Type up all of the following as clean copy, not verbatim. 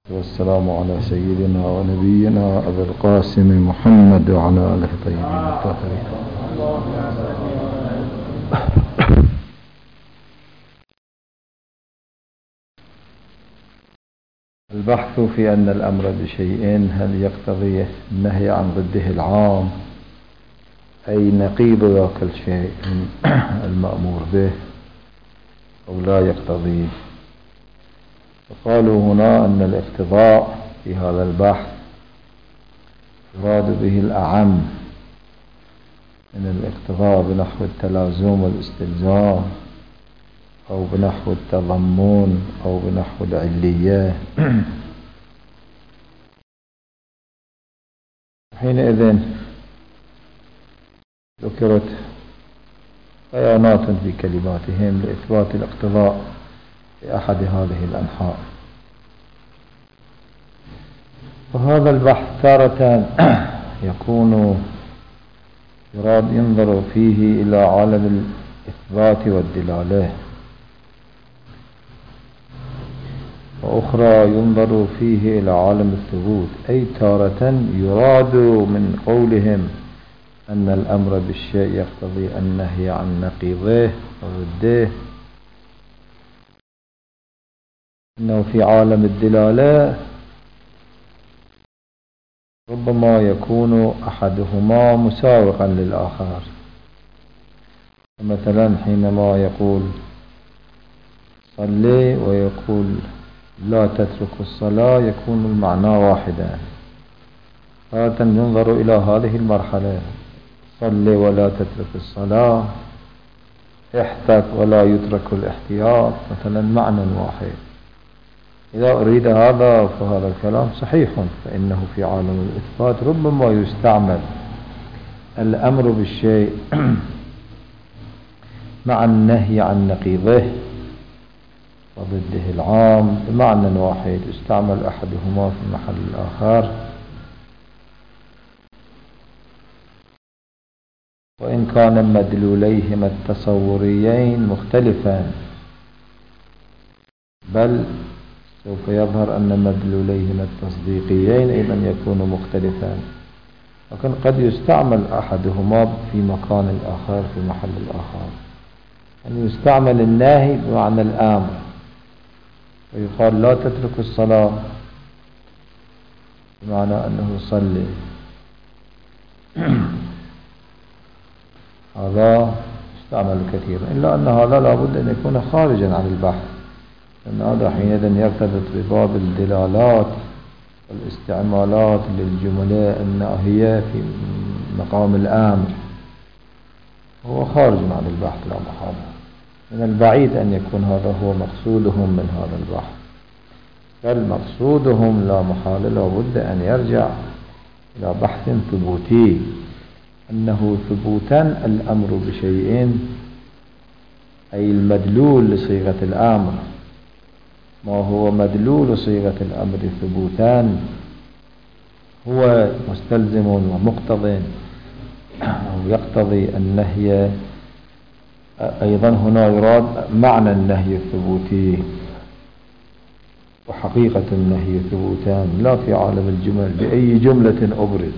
والسلام على سيدنا ونبينا أبي القاسم محمد وعلى آله الطيبين الطاهرين. البحث في أن الأمر بشيء هل يقتضي النهي عن ضده العام، أي نقيض ذاك الشيء المأمور به، أو لا يقتضي. فقالوا هنا أن الاقتضاء في هذا البحث يراد به الأعم من الاقتضاء بنحو التلازم والاستلزام، أو بنحو التضمن، أو بنحو العلية. حينئذ ذكرت بيانات في كلماتهم لإثبات الاقتضاء في أحد هذه الأنحاء. وهذا البحث تارة يكون ينظر فيه إلى عالم الإثبات والدلالة، وأخرى ينظر فيه إلى عالم الثبوت. أي تارة يراد من قولهم أن الأمر بالشيء يقتضي النهي عن نقيضه وضده، إنه في عالم الدلالة ربما يكون أحدهما مساوقا للآخر. مثلا حينما يقول صلي ويقول لا تترك الصلاة، يكون المعنى واحدا. فهذا ينظر إلى هذه المرحلة: صلي ولا تترك الصلاة، احتك ولا يترك الاحتياط، مثلا معنى واحد. إذا أريد هذا فهذا الكلام صحيح، فإنه في عالم الإثبات ربما يستعمل الأمر بالشيء مع النهي عن نقيضه وضده العام بمعنى واحد، يستعمل أحدهما في محل الآخر. وإن كان مدلوليهما التصوريين مختلفان، بل سوف يظهر أن مدلوليهما التصديقيين أيضا يكون مختلفان، لكن قد يستعمل أحدهما في مكان الآخر في محل الآخر. أن يستعمل الناهي بمعنى الآمر، ويقال لا تترك الصلاة بمعنى أنه صلي. هذا يستعمل كثيرا، إلا أن هذا لابد أن يكون خارجا عن البحث، لأن هذا حينئذ يرتبط بباب الدلالات والاستعمالات للجملة الناهية في مقام الأمر. هو خارج عن البحث لا محالة. من البعيد أن يكون هذا هو مقصودهم من هذا البحث، بل مقصودهم لا محالة لابد أن يرجع إلى بحث ثبوتي، أنه ثبوتا الأمر بشيء، أي المدلول لصيغة الأمر. ما هو مدلول صيغة الأمر ثبوتان هو مستلزم ومقتضٍ، أو يقتضي النهي. أيضا هنا يراد معنى النهي الثبوتي، وحقيقة النهي ثبوتان لا في عالم الجمل. بأي جملة أبرز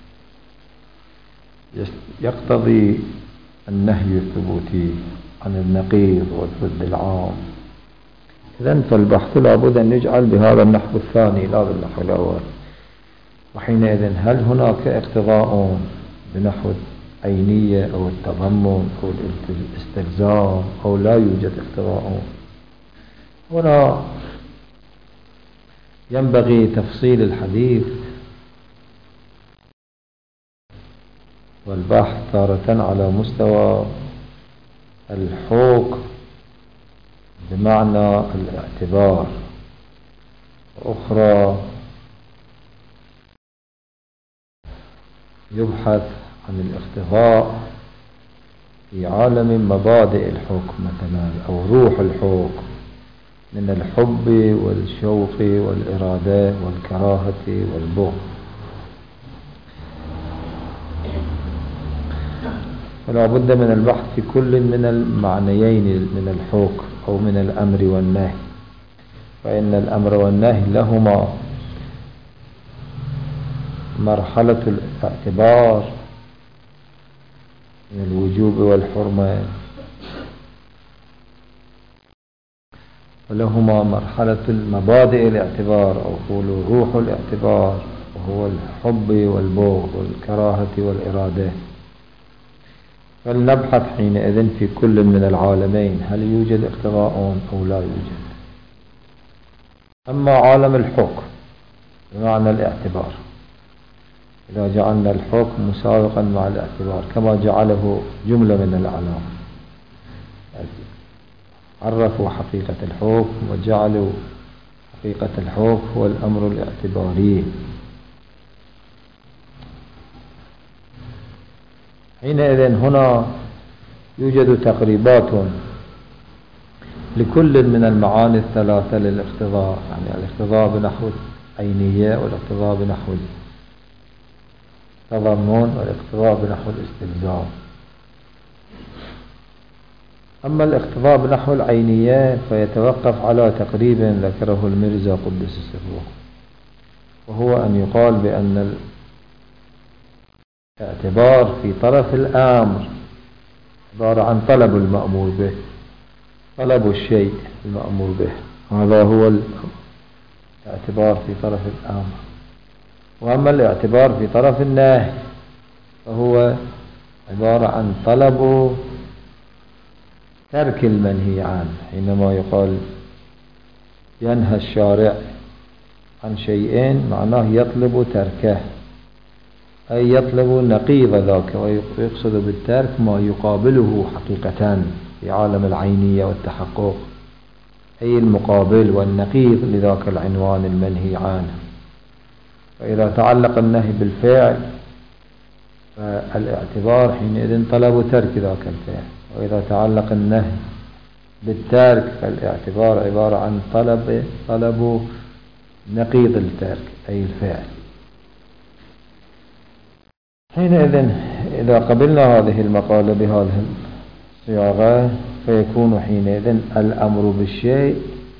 يقتضي النهي الثبوتي عن النقيض والضد العام. إذن فالبحث لابد أن يجعل بهذا النحو الثاني لا بالنحو الأول. وحينئذ هل هناك اقتضاء بنحو العينية أو التضمن أو الاستلزام، أو لا يوجد اقتضاء؟ هنا ينبغي تفصيل الحديث والبحث تارة على مستوى الحكم بمعنى الاعتبار، وأخرى يبحث عن الاقتضاء في عالم مبادئ الحكم مثلا، أو روح الحكم من الحب والشوق والإرادة والكراهة والبغض. فلا بد من البحث في كل من المعنيين من الحكم أو من الأمر والنهي، فإن الأمر والنهي لهما مرحلة الاعتبار من الوجوب والحرمة، ولهما مرحلة المبادئ الاعتبار أو قولوا روح الاعتبار، وهو الحب والبغض والكراهة والإرادة. فلنبحث حينئذ في كل من العالمين هل يوجد اقتضاء أو لا يوجد. أما عالم الحكم بمعنى الاعتبار، إذا جعلنا الحكم مساوقا مع الاعتبار كما جعله جملة من الأعلام، عرفوا حقيقة الحكم وجعلوا حقيقة الحكم هو الأمر الاعتباري. حينئذ هنا يوجد تقريبات لكل من المعاني الثلاثة للاقتضاء، يعني الاقتضاء بنحو العينية، والاقتضاء بنحو التضمن، والاقتضاء بنحو الاستلزام. أما الاقتضاء بنحو العينية فيتوقف على تقريب ذكره المرزا قدس سره، وهو أن يقال بأن الاعتبار في طرف الأمر عبارة عن طلب المأمور به، طلب الشيء المأمور به، هذا هو الاعتبار في طرف الأمر. وأما الاعتبار في طرف النهي فهو عبارة عن طلب ترك المنهي عنه. حينما يقال ينهى الشارع عن شيئين معناه يطلب تركه، أي يطلب نقيض ذاك، ويقصد بالترك ما يقابله حقيقة في عالم العينية والتحقق، أي المقابل والنقيض لذاك العنوان المنهي عنه. فإذا تعلق النهي بالفعل فالاعتبار حينئذ طلب ترك ذاك الفعل، وإذا تعلق النهي بالترك فالاعتبار عبارة عن طلب نقيض الترك أي الفعل. حينئذ إذا قبلنا هذه المقالة بهذه الصياغة فيكون حينئذ الأمر بالشيء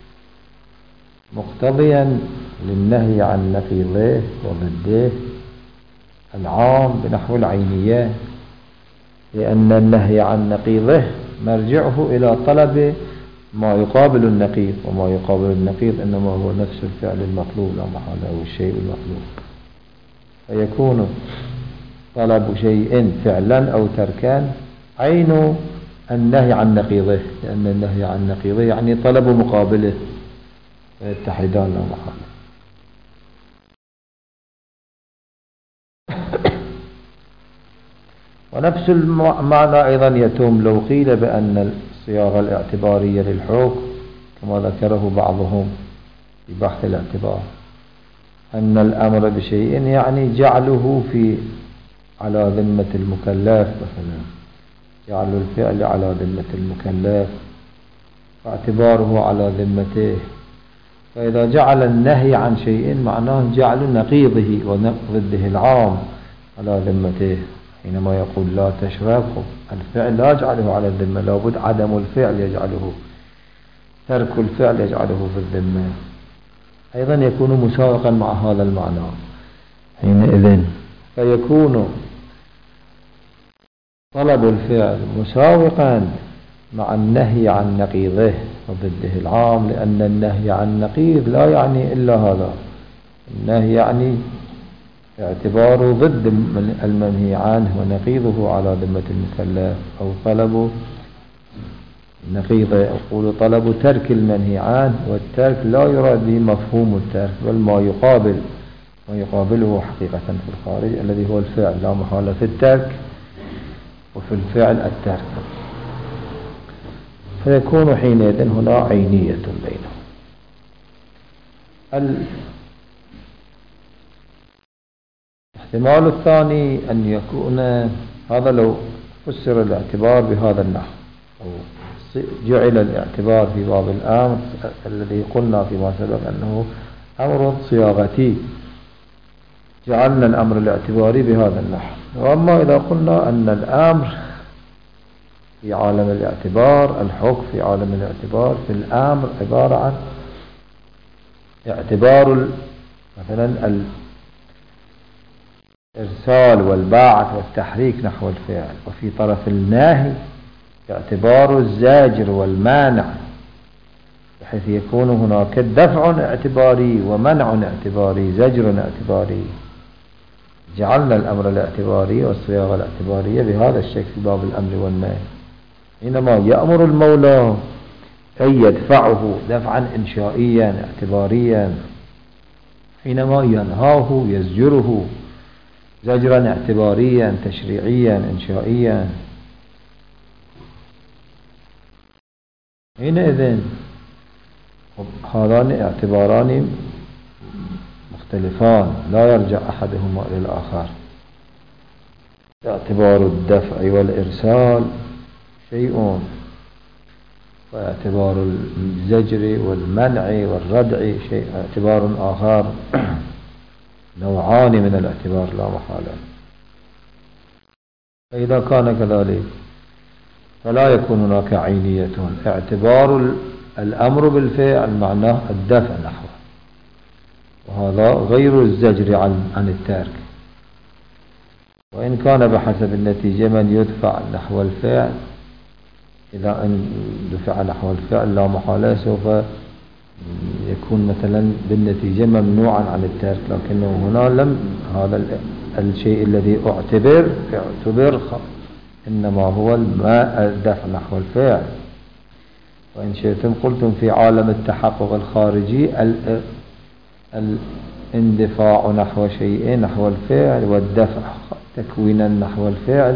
مقتضيا للنهي عن نقيضه وضده العام بنحو العينية، لأن النهي عن نقيضه مرجعه إلى طلب ما يقابل النقيض، وما يقابل النقيض إنما هو نفس الفعل المطلوب لا محالة، أو الشيء المطلوب. فيكون طلب شيء فعلا أو تركا عين النهي عن نقيضه، لأن النهي عن نقيضه يعني طلب مقابله، فيتحدان لا محالة. ونفس المعنى أيضا يتم لو قيل بأن الصياغة الاعتبارية للحكم كما ذكره بعضهم في بحث الاعتبار أن الأمر بشيء يعني جعله على ذمة المكلف، مثلا جعل الفعل على ذمة المكلف فاعتباره على ذمته. فإذا جعل النهي عن شيء معناه جعل نقيضه وضده العام على ذمته. حينما يقول لا تشرب، الفعل لا يجعله على الذمة، لابد عدم الفعل يجعله، ترك الفعل يجعله في الذمة. أيضا يكون مساوقا مع هذا المعنى حينئذ، فيكون طلب الفعل مساوقا مع النهي عن نقيضه وضده العام، لأن النهي عن نقيض لا يعني إلا هذا، النهي يعني اعتباره ضد المنهي عنه ونقيضه على ذمة المكلف، أو طلب نقيضه، أقول طلب ترك المنهي عنه، والترك لا يراد به مفهوم الترك بل ما يقابله حقيقة في الخارج الذي هو الفعل، لا محالة في الترك وفي الفعل الترك. فيكون حينئذ هنا عينية بينهم. الاحتمال الثاني أن يكون هذا لو فسر الاعتبار بهذا النحو، أو جعل الاعتبار في باب الأمر الذي قلنا فيما سبق أنه أمر صياغتي، جعلنا الأمر الاعتباري بهذا النحو. وأما إذا قلنا أن الأمر في عالم الاعتبار، الحكم في عالم الاعتبار، في الأمر عبارة عن اعتبار مثلا الإرسال والبعث والتحريك نحو الفعل. وفي طرف الناهي اعتبار الزاجر والمانع، بحيث يكون هناك دفع اعتباري ومنع اعتباري، زجر اعتباري. جعلنا الأمر الاعتباري والصياغة الاعتبارية بهذا الشكل في باب الأمر والنهي. حينما يأمر المولى أن يدفعه دفعا إنشائيا اعتباريا، حينما ينهاه يزجره زجرا اعتباريا تشريعيا إنشائيا. حينئذ هذان اعتباران مختلفان لا يرجع أحدهما إلى الآخر. اعتبار الدفع والإرسال شيء، واعتبار الزجر والمنع والردع شيء اعتبار آخر. نوعان من الاعتبار لا محالة. فإذا كان كذلك فلا يكون هناك عينية. اعتبار الأمر بالفعل معناه الدفع نحوه، وهذا غير الزجر عن الترك. وإن كان بحسب النتيجة من يدفع نحو الفعل، إذا أن دفع نحو الفعل لا محالة سوف يكون مثلا بالنتيجة ممنوعا عن الترك، لكنه هنا لم، هذا الشيء الذي اعتبر إنما هو الدفع نحو الفعل. وإن شئتم قلتم في عالم التحقق الخارجي الاندفاع نحو شيء نحو الفعل، والدفع تكوينا نحو الفعل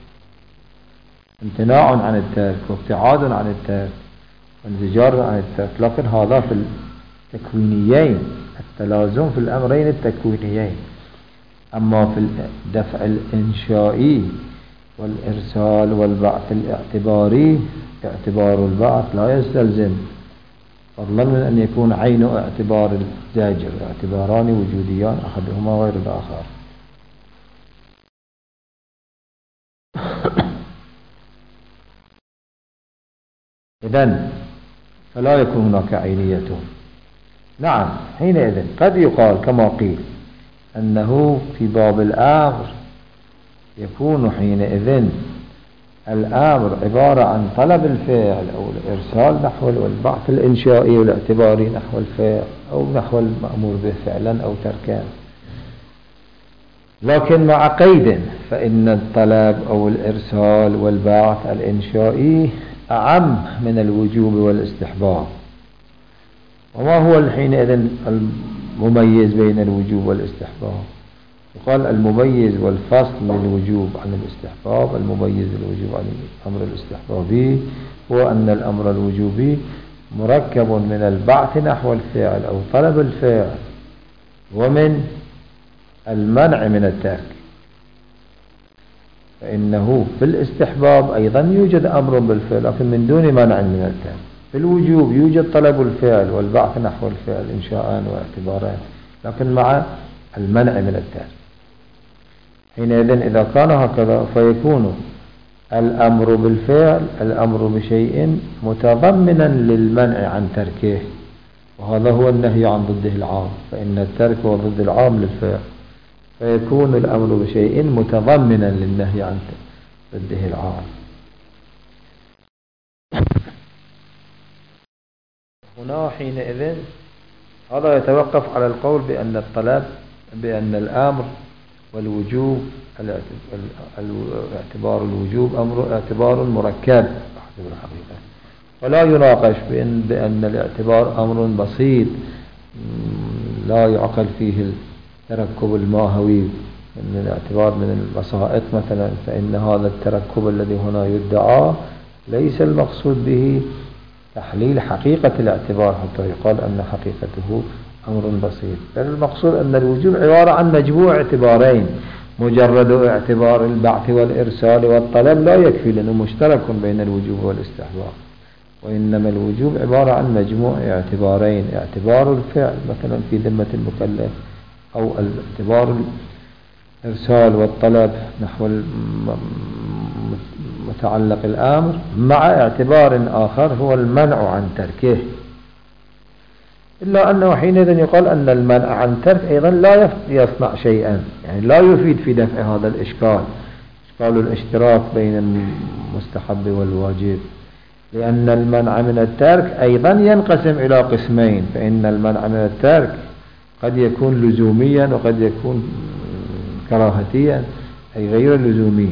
امتناع عن الترك وابتعاد عن الترك وانزجار عن الترك. لكن هذا في التكوينيين، التلازم في الأمرين التكوينيين. أما في الدفع الإنشائي والإرسال والبعث الاعتباري، اعتبار البعث لا يستلزم، فضلا من أن يكون عين اعتبار الزاجر. اعتباران وجوديان أحدهما غير الآخر. إذن فلا يكون هناك عينية. نعم، حينئذ قد يقال كما قيل أنه في باب الأمر يكون حينئذ الأمر عبارة عن طلب الفعل أو الإرسال نحو والبعث الإنشائي والاعتباري نحو الفعل أو نحو المأمور به فعلا أو تركا، لكن مع قيد، فإن الطلب أو الإرسال والبعث الإنشائي أعم من الوجوب والاستحباب. وما هو حينئذ المميز بين الوجوب والاستحباب؟ يقال المميز والفصل للوجوب عن الاستحباب، المميز للوجوب عن الأمر الاستحبابي هو أن الأمر الوجوبي مركب من البعث نحو الفعل أو طلب الفعل ومن المنع من الترك. فإنه في الاستحباب أيضا يوجد أمر بالفعل لكن من دون منع من الترك. في الوجوب يوجد طلب الفعل والبعث نحو الفعل إنشاء واعتبارا لكن مع المنع من الترك. حينئذ إذا كان هكذا فيكون الأمر بالفعل الأمر بشيء متضمنا للمنع عن تركه، وهذا هو النهي عن ضده العام، فإن الترك هو ضد العام للفعل، فيكون الأمر بشيء متضمنا للنهي عن ضده العام. هنا حينئذ هذا يتوقف على القول بأن الطلب بأن الأمر والوجوب اعتبار الوجوب أمر اعتبار مركب حسب الحقيقة، ولا يناقش بأن الاعتبار أمر بسيط لا يعقل فيه التركب الماهوي من الاعتبار من البسائط مثلا. فإن هذا التركب الذي هنا يدعى ليس المقصود به تحليل حقيقة الاعتبار حتى يقال أن حقيقته أمر بسيط، بل المقصود أن الوجوب عبارة عن مجموع اعتبارين. مجرد اعتبار البعث والإرسال والطلب لا يكفي لأنه مشترك بين الوجوب والاستحباب، وإنما الوجوب عبارة عن مجموع اعتبارين: اعتبار الفعل مثلا في ذمة المكلف، أو الاعتبار الإرسال والطلب نحو متعلق الأمر، مع اعتبار آخر هو المنع عن تركه. إلا أنه حينئذ يقال أن المنع عن ترك أيضا لا يصنع شيئا، يعني لا يفيد في دفع هذا الإشكال، إشكال الاشتراك بين المستحب والواجب، لأن المنع من الترك أيضا ينقسم إلى قسمين. فإن المنع من الترك قد يكون لزوميا وقد يكون كراهتيا، أي غير لزومي.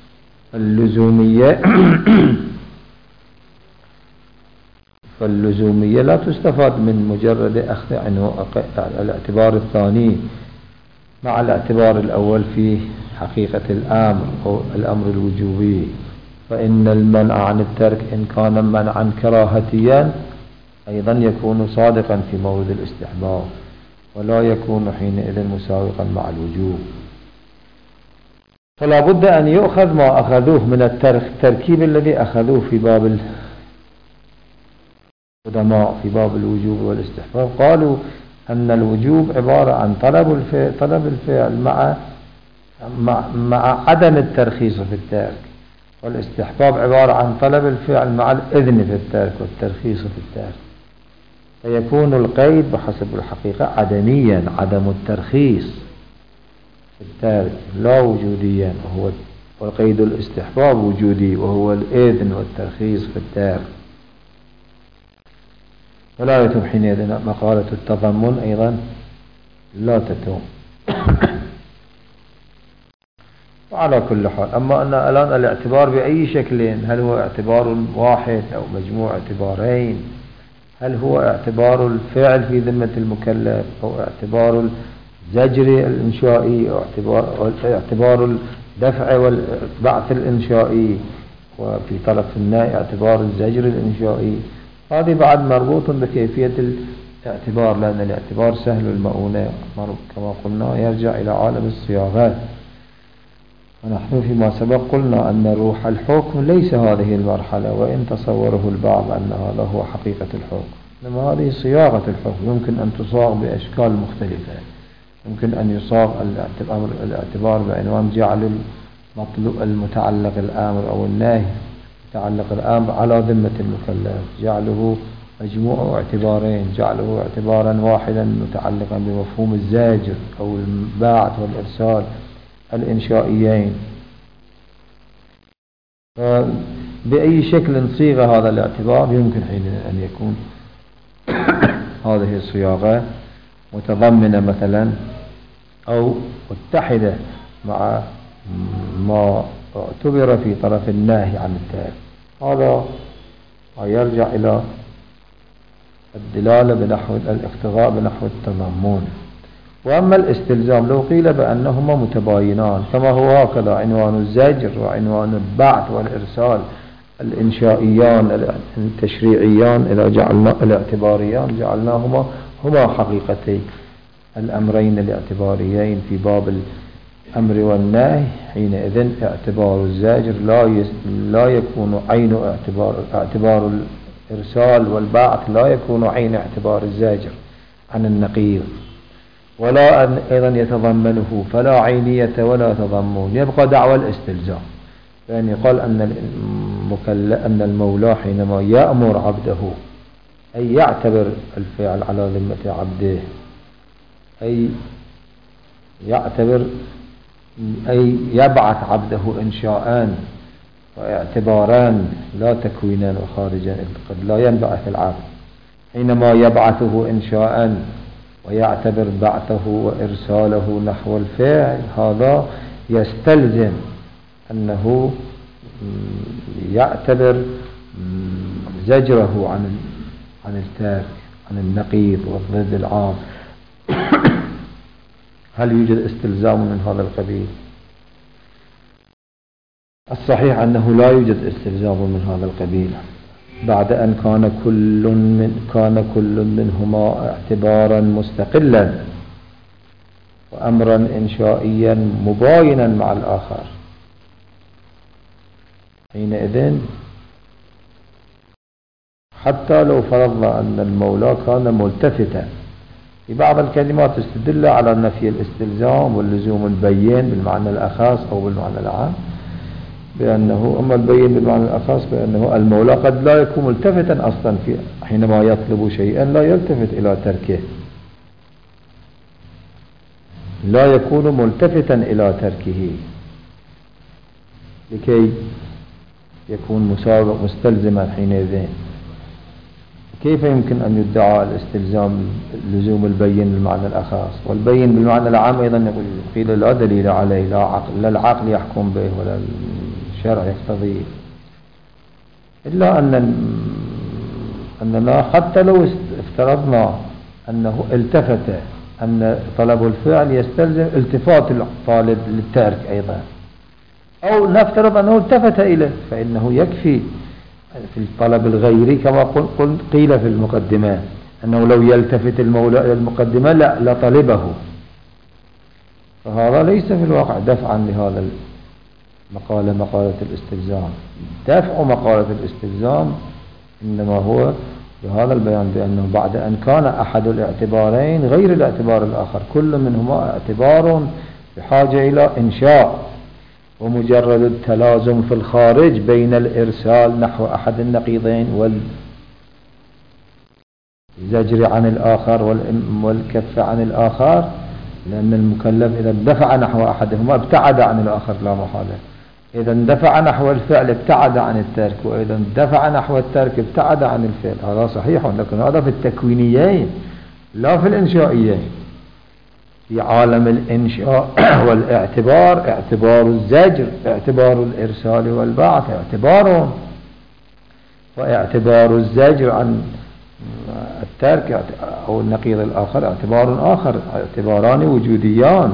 فاللزومية لا تستفاد من مجرد أخذ الاعتبار الثاني مع الاعتبار الأول في حقيقة الأمر أو الأمر الوجوبي. فإن المنع عن الترك إن كان منعا كراهتيا أيضا يكون صادقا في مورد الاستحباب، ولا يكون حينئذ مساوقا مع الوجوب. فلا بد أن يؤخذ ما أخذوه من التركيب الذي أخذوه في باب القدماء في باب الوجوب والاستحباب. قالوا أن الوجوب عبارة عن طلب الفعل مع عدم الترخيص في الترك، والاستحباب عبارة عن طلب الفعل مع الإذن في الترك والترخيص في الترك. فيكون القيد بحسب الحقيقة عدميا، عدم الترخيص في الترك لا وجوديا، والقيد الاستحباب وجودي وهو الإذن والترخيص في الترك. ولا يتم حينئذ مقالة التضمن أيضا لا تتم. وعلى كل حال، أما أن الآن الاعتبار بأي شكل، هل هو اعتبار واحد أو مجموع اعتبارين، هل هو اعتبار الفعل في ذمة المكلف أو اعتبار الزجر الإنشائي أو اعتبار الدفع والبعث الإنشائي، وفي طرف النهي اعتبار الزجر الإنشائي، هذه بعد مربوط بكيفية الاعتبار، لأن الاعتبار سهل المؤونة كما قلنا يرجع إلى عالم الصياغات. ونحن فيما سبق قلنا أن روح الحكم ليس هذه المرحلة، وإن تصوره البعض أن هذا هو حقيقة الحكم، إنما هذه صياغة الحكم يمكن أن تصاغ بأشكال مختلفة. يمكن أن يصاغ الاعتبار بعنوان جعل المتعلق الأمر أو النهي متعلق الأمر على ذمة المكلف، جعله مجموع اعتبارين، جعله اعتبارا واحدا متعلقا بمفهوم الزاجر أو الباعث والإرسال الإنشائيين. بأي شكل صيغ هذا الاعتبار يمكن حينئذ أن يكون هذه الصياغة متضمنة مثلا أو متحدة مع ما اعتبر في طرف النهي عن الترك. هذا يرجع إلى الدلالة بنحو الاقتضاء بنحو التضمن. وأما الاستلزام لو قيل بأنهما متباينان كما هو هكذا عنوان الزجر وعنوان البعث والإرسال الإنشائيان التشريعيان إذا جعلنا الاعتباريان جعلناهما هما حقيقتي الأمرين الاعتباريين في باب الأمر والنهي، حينئذ اعتبار الزجر لا يكون عين اعتبار الإرسال والبعث لا يكون عين اعتبار الزجر عن النقيض، ولا أن أيضا يتضمنه، فلا عينية ولا تضمن، يبقى دعوى الاستلزام. يعني قال أن المولى حينما يأمر عبده أي يعتبر الفعل على ذمة عبده، أي يعتبر أي يبعث عبده إنشاءان واعتباران لا تكوينان وخارجان، قد لا ينبعث العبد حينما يبعثه إنشاء ويعتبر بعثه وإرساله نحو الفعل، هذا يستلزم أنه يعتبر زجره عن التارك عن النقيض والضد العام. هل يوجد استلزام من هذا القبيل؟ الصحيح أنه لا يوجد استلزام من هذا القبيل بعد أن كان كل منهما اعتبارا مستقلا وأمرا إنشائيا مباينا مع الآخر. حينئذ حتى لو فرضنا أن المولى كان ملتفتا في بعض الكلمات استدل على نفي الاستلزام واللزوم البين بالمعنى الأخص أو بالمعنى العام، بأنه أما البين بالمعنى الأخص بأنه المولى قد لا يكون ملتفتا أصلا حينما يطلب شيئا لا يلتفت إلى تركه، لا يكون ملتفتا إلى تركه لكي يكون مسابق مستلزما حينئذ. كيف يمكن أن يدعى الاستلزام لزوم البين بالمعنى الأخص، والبين بالمعنى العام أيضا قيل لا دليل عليه، لا العقل يحكم به ولا الشرع يقتضيه، إلا أننا حتى لو افترضنا أنه التفت، أن طلب الفعل يستلزم التفات الطالب للترك أيضا، أو نفترض أنه التفت إليه، فإنه يكفي في الطلب الغيري كما قيل في المقدمة أنه لو يلتفت المولى إلى المقدمة لطلبه. فهذا ليس في الواقع دفعا لهذا مقالة الاستلزام. دفع مقالة الاستلزام إنما هو بهذا البيان بأنه بعد أن كان أحد الاعتبارين غير الاعتبار الآخر، كل منهما اعتبار بحاجة إلى إنشاء، ومجرد التلازم في الخارج بين الإرسال نحو أحد النقيضين والزجر عن الآخر والكف عن الآخر، لأن المكلف إذا اندفع نحو أحدهما ابتعد عن الآخر لا محالة، إذا اندفع نحو الفعل ابتعد عن الترك، وإذا اندفع نحو الترك ابتعد عن الفعل. هذا صحيح، لكن هذا في التكوينيين لا في الإنشائيين. في عالم الإنشاء والاعتبار اعتبار الزجر، اعتبار الإرسال والبعث اعتبار، واعتبار الزجر عن الترك أو النقيض الآخر اعتبار آخر، اعتباران وجوديان.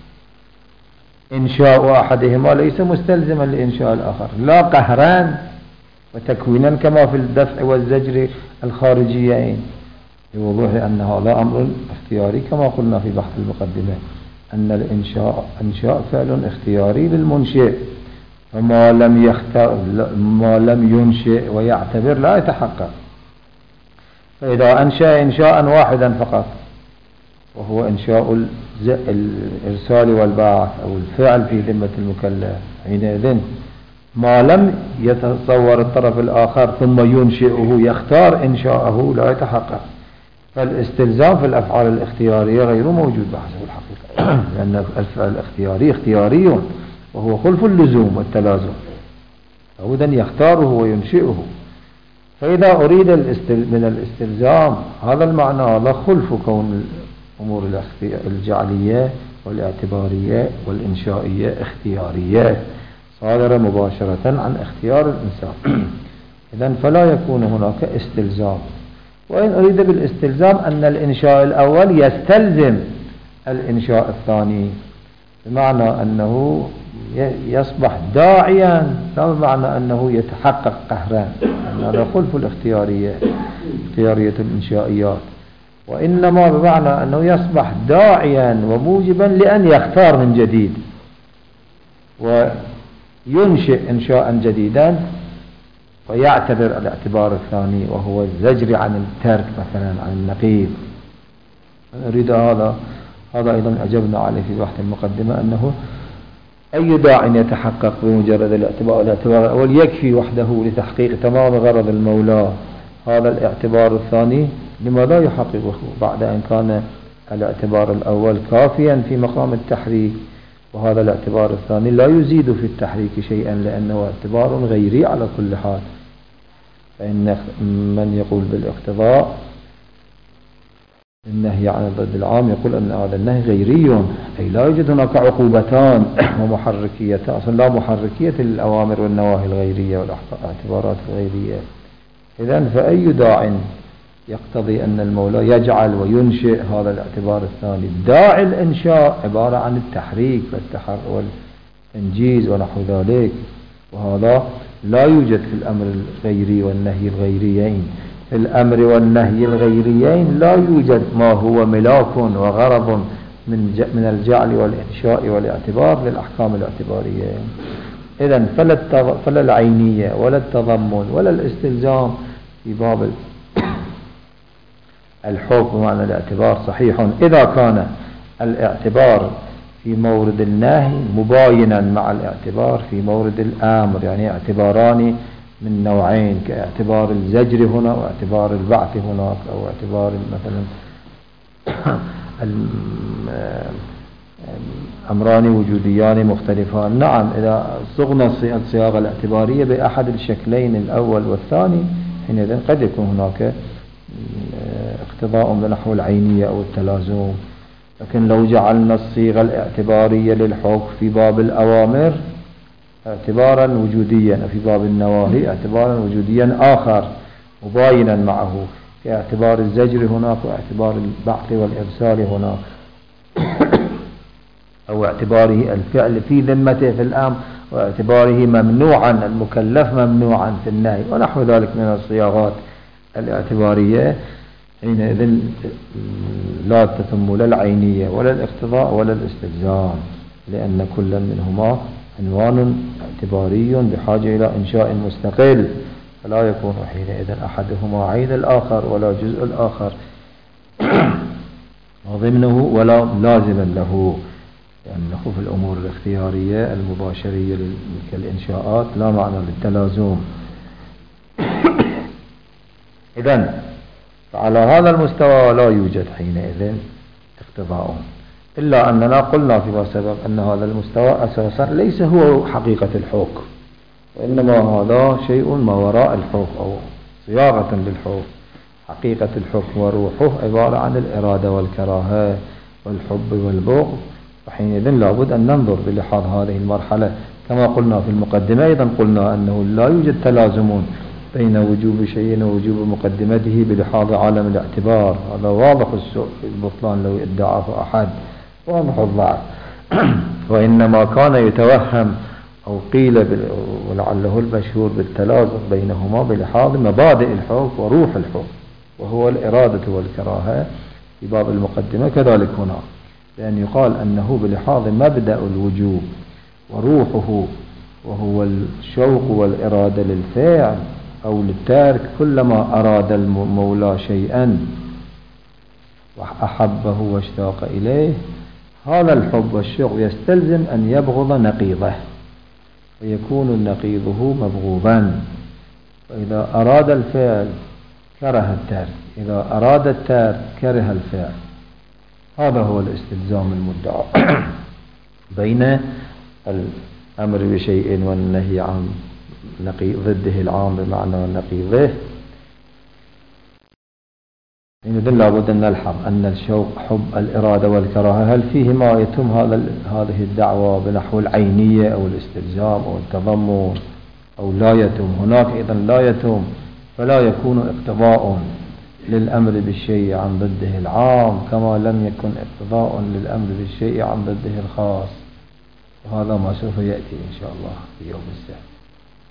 إنشاء أحدهما ليس مستلزما لإنشاء الآخر، لا قهرا وتكوينا كما في الدفع والزجر الخارجيين، لوضوح أن هذا أمر اختياري كما قلنا في بحث المقدمة، أن الإنشاء فعل اختياري للمنشئ، فما ما لم ينشئ ويعتبر لا يتحقق. فإذا أنشأ إنشاء واحدا فقط وهو إنشاء الإرسال والبعث أو الفعل في ذمة المكلف، حينئذ ما لم يتصور الطرف الآخر ثم ينشئه يختار إنشاءه لا يتحقق. فالاستلزام في الأفعال الاختيارية غير موجود بحسب الحقيقة، لأن الفعل الاختياري اختياري وهو خلف اللزوم والتلازم، فهو يختاره وينشئه. فإذا أريد من الاستلزام هذا المعنى، هذا خلف كون الأمور الجعلية والاعتبارية والإنشائية اختيارية صادرة مباشرة عن اختيار الإنسان. إذن فلا يكون هناك استلزام. وإن أريد بالاستلزام أن الإنشاء الأول يستلزم الإنشاء الثاني، بمعنى أنه يصبح داعيا، لا بمعنى أنه يتحقق قهرا، أن هذا خلف الاختيارية، اختيارية الإنشائيات، وإنما بمعنى أنه يصبح داعيا وموجبا لأن يختار من جديد وينشئ إنشاء جديدا، ويعتبر الاعتبار الثاني وهو الزجر عن الترك مثلا عن النقيض. نريد هذا أيضا أجبنا عليه في بحث المقدمة، أنه أي داع يتحقق بمجرد الاعتبار الأول يكفي وحده لتحقيق تمام غرض المولى. هذا الاعتبار الثاني لماذا يحققه بعد أن كان الاعتبار الأول كافيا في مقام التحريك، وهذا الاعتبار الثاني لا يزيد في التحريك شيئا لأنه اعتبار غيري على كل حال. فإن من يقول بالاقتضاء النهي عن الضد العام يقول أن هذا النهي غيري، أي لا يوجد هناك عقوبتان ومحركيتان، أصلا لا محركية للأوامر والنواهي الغيرية والاعتبارات الغيرية. إذن فأي داع يقتضي أن المولى يجعل وينشئ هذا الاعتبار الثاني؟ داعي الإنشاء عبارة عن التحريك والتنجيز ونحو ذلك، وهذا لا يوجد في الأمر الغيري والنهي الغيريين. في الأمر والنهي الغيريين لا يوجد ما هو ملاك وغرض من الجعل والإنشاء والاعتبار للأحكام الاعتبارية. إذن فلا العينية ولا التضمن ولا الاستلزام في باب الحكم معنى الاعتبار صحيح إذا كان الاعتبار في مورد النهي مباينا مع الاعتبار في مورد الأمر، يعني اعتباران من نوعين، كاعتبار الزجر هنا واعتبار البعث هناك، أو اعتبار مثلا أمران وجوديان مختلفان. نعم إذا صغنا الصياغة الاعتبارية بأحد الشكلين الأول والثاني حينئذ قد يكون هناك اقتضاء بنحو العينية أو التلازم. لكن لو جعلنا الصيغة الاعتبارية للحكم في باب الأوامر اعتبارا وجوديا وفي باب النواهي اعتبارا وجوديا آخر مباينا معه، كاعتبار الزجر هناك واعتبار البعث والإرسال هناك، أو اعتباره الفعل في ذمته في الأمر واعتباره ممنوعا المكلف ممنوعا في النهي ونحو ذلك من الصياغات الاعتبارية. حينئذ لا تتم لا العينية ولا الاقتضاء ولا الاستلزام، لأن كل منهما عنوان اعتباري بحاجة إلى إنشاء مستقل، فلا يكون حينئذ أحدهما عين الآخر ولا جزء الآخر ضمنه ولا لازما له، لأنه في الأمور الاختيارية المباشرية كالإنشاءات لا معنى للتلازم. إذن فعلى هذا المستوى لا يوجد حينئذ اقتضاء، إلا أننا قلنا فيما سبق أن هذا المستوى أساسا ليس هو حقيقة الحكم، وإنما هذا شيء ما وراء الحكم أو صياغة للحكم. حقيقة الحكم وروحه عبارة عن الإرادة والكراهة والحب والبغض، وحينئذ لابد أن ننظر بلحاظ هذه المرحلة. كما قلنا في المقدمة أيضا قلنا أنه لا يوجد تلازم بين وجوب شيء ووجوب مقدمته بلحاظ عالم الاعتبار، هذا واضح البطلان لو ادعاه أحد، واضح الضعف. وإنما كان يتوهم أو قيل ولعله المشهور بالتلازم بينهما بلحاظ مبادئ الحكم وروح الحكم، وهو الإرادة والكراهة في باب المقدمة. كذلك هنا لأن يقال أنه بلحاظ مبدأ الوجوب وروحه وهو الشوق والإرادة للفعل أو للترك، كلما أراد المولى شيئا وأحبه واشتاق إليه، هذا الحب والشوق يستلزم أن يبغض نقيضه ويكون نقيضه مبغوضا. فإذا أراد الفعل كره الترك، إذا أراد الترك كره الفعل. هذا هو الاستلزام المدعى بين الأمر بشيء والنهي عن ضده العام بمعنى نقيضه. إذن لابد أن نلحظ أن الشوق حب الإرادة والكراهة هل فيهما يتم هذه الدعوة بنحو العينية أو الاستلزام أو التضمن أو لا يتم؟ هناك إذن لا يتم، فلا يكون اقتضاء للأمر بالشيء عن ضده العام كما لم يكن اقتضاء للأمر بالشيء عن ضده الخاص. وهذا ما سوف يأتي إن شاء الله في يوم السبت.